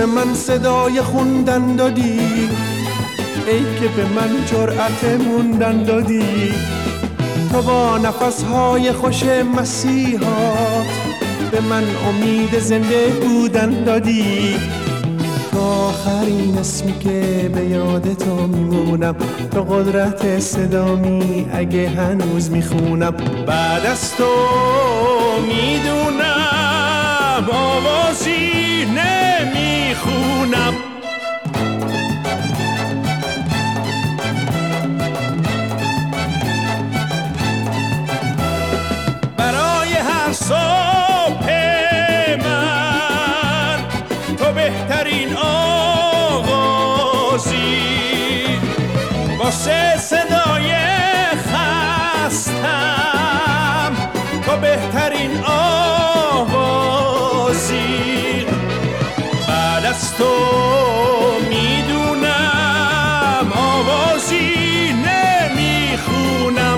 به من صدای خوندن دادی، ای که به من جرأت موندن دادی. تو با نفسهای خوش مسیحات به من امید زنده بودن دادی. تو آخرین اسمی که به یاد تو میمونم، تو قدرت صدامی اگه هنوز میخونم. بعد از تو میدونم آوازی نمیخونم. برای هر صبح من تو بهترین آغازی، واسه صدای خستم تو بهترین آوازی. بعد از تو میدونم آوازی نمیخونم.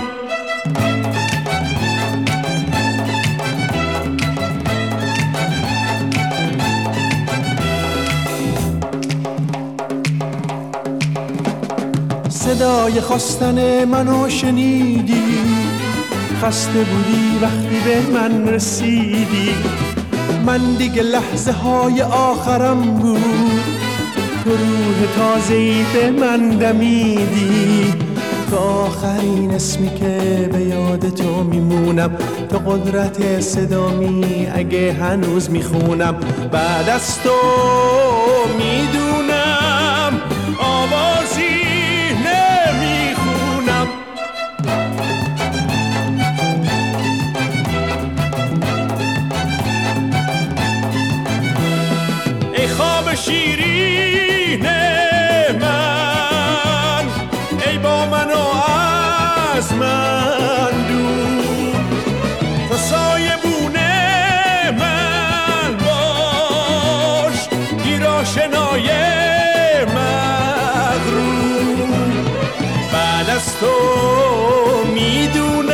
صدای خواستن منو شنیدی، خسته بودی وقتی به من رسیدی. من دیگه لحظه های آخرم بود، تو روح تازه‌ای به من دمیدی. تو آخرین اسمی که به یاد تو میمونم، تو قدرت صدامی اگه هنوز میخونم. بعد از تو میدونم آوازی نمیخونم. ای خواب شیرین من، ای با من و از من دور. تو سایبون من باش، گیراشنای مغرور. بعد از تو میدونم